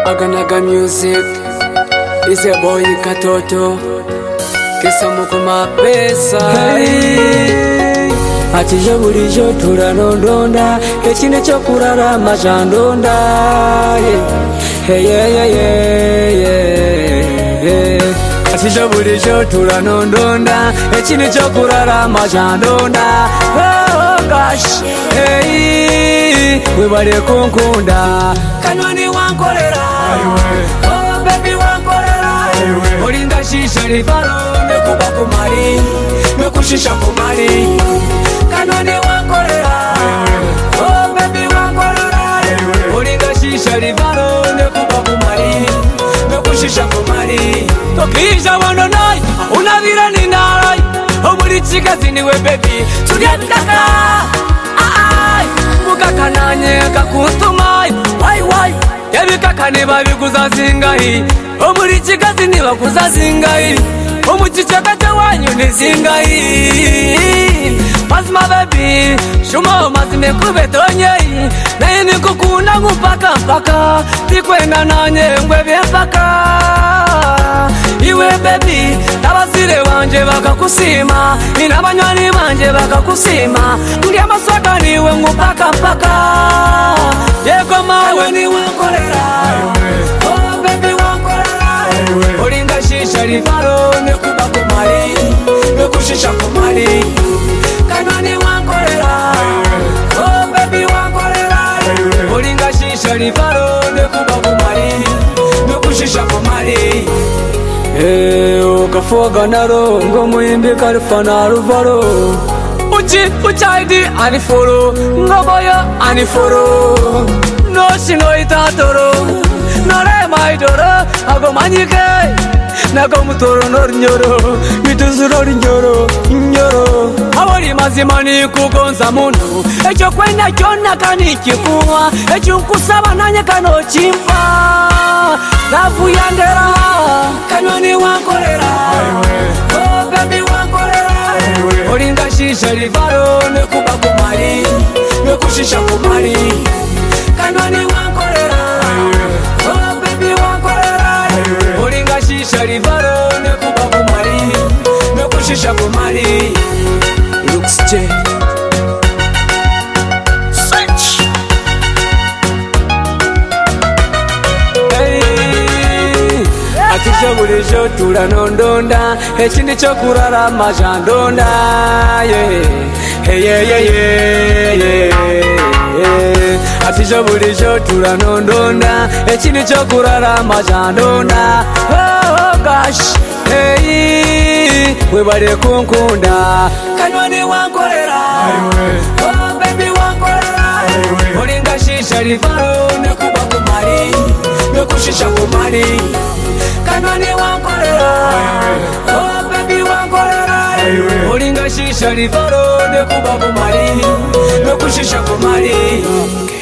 Aganaga music is a boy Katoto Kisamukuma pesa Atije bulijo turanondonda ekine cyo kurara majandonda Atije bulijo turanondonda ekine cyo kurara majandonda oh gosh hey webale kunkunda kanoni wankorera oh baby wankorera olinda shisha rivalo nekuba kumari nekushisha kumari kanoni wankorera oh baby wankorera olinda shisha rivalo nekuba kumari nekushisha kumari tokija wano nai unavira ni narai omuri chikazi we baby tulia bitaka mukakananye kakutumai wai yabikakane babikuzazingahi omuri chikazi ni bakuzazingahi omuchichaka chawanyu ni zingahi mazima baby shumo mazime kubetonyei naye nikukunda ngupaka mpaka tikwenda nanye ngwebye mpaka iwe baby tabasire wanje bakakusima inabanywani banje bakakusima tuli amaswaka niwe ngupaka mpaka yego mawe ni wankorera oh baby wankorera olinga shisha rivalo nekuba kumari nekushisha kumari kanoni wankorera oh baby wankorera olinga shisha rivalo nekuba kumari nekushisha kumari ukafuaga naro ngo muimbi kalifana ruvalo uchaidi aniforo ngoboya aniforo noshino itatoro nore maidoro agomanyike nagomutoro nornyoro mituzuro nyoro nyoro abori mazimani kugonza muntu echo kwenda kyonna kanikikuwa echo nkusaba nanye kano chimpa navuyandera kanoni wankorera oh baby wankorera olinga shisha rivalo nekuba kumari nekushisha kumari kanoni wankorera oh baby wankorera olinga shisha rivalo nekuba kumari nekushisha kumari Lux J Atije bulijo turanondonda ekindi cyo kurara majandonda Atije bulijo turanondonda ekindi cyo kurara majandonda oh gosh hey webale kunkunda kanoni wankorera oh baby wankorera olinga shisha rivalo nekuba kumari nekushisha kumari kanoni wankorera oh baby wankorera olinga shisha rivalo nekuba kumari nekushisha kumari